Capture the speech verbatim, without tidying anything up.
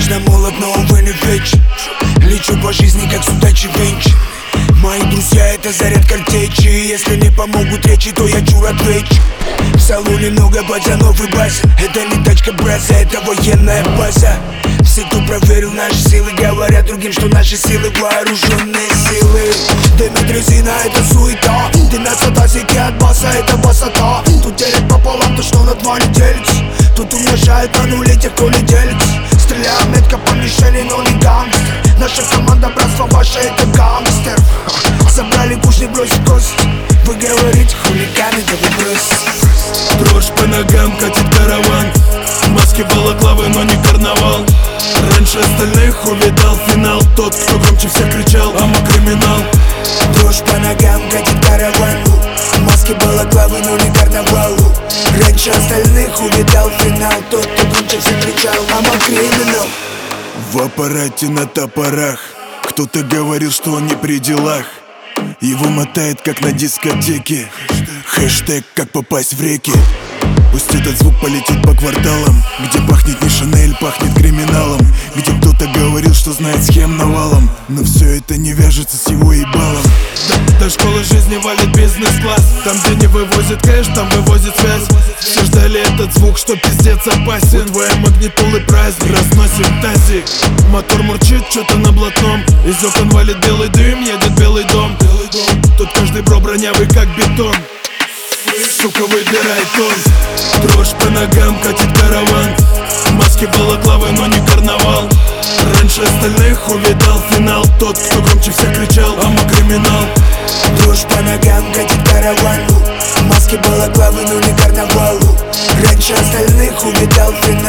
Конечно, молод, но увы не вечен. Лечу по жизни, как судачий венч. Мои друзья — это заряд картечи. Если не помогут речи, то я чур отвечу. В салоне много пацанов и база. Это не тачка браза, это военная база. Все, кто проверил наши силы, говорят другим, что наши силы вооруженные силы. Дымит резина, это суета. Дымятся тазики от баса, это басота. Тут делят пополам то, что на два не делится. Тут умножают на нули тех, кто не делится. Стреляем метко по мишени, но не гангстер. Наша команда, братство ваше, это гангстер. Собрали куш, не бросить кость. Вы говорите, хулиганы, да вы бросите. Дрожь по ногам, катит караван. Маски балаклавы, но не карнавал. Раньше остальных увидал финал. Тот, кто громче всех кричал, а мы криминал. Дрожь по ногам, катит караван. Маски балаклавы, но не карнавал. Раньше остальных увидал финал. Тот, кто громче всех кричал, а мы криминал. В аппарате на топорах. Кто-то говорил, что он не при делах. Его мотает, как на дискотеке. Хэштег, как попасть в реки. Пусть этот звук полетит по кварталам, где пахнет не Шанель, пахнет криминалом. Где кто-то говорил, что знает схем навалом. Но все это не вяжется с его ебалом. До, до школы жизни валит бизнес-класс. Там, где не вывозит кэш, там вывозит связь. Все ждали этот звук, что пиздец опасен. Твои магнитолы праздник, разносим тазик. Мотор мурчит, что-то на блатном. Из окон валит белый дым, едет белый дом. Тут каждый бро бронявый, как бетон. Сука, выбирай тон. Дрожь по ногам, катит караван. Маски балаклавы, но не карнавал. Раньше остальных увидал финал. Тот, кто громче всех кричал, а мы криминал. Дрожь по ногам, катит караван. Маски балаклавы, но не карнавал. Раньше остальных увидал финал.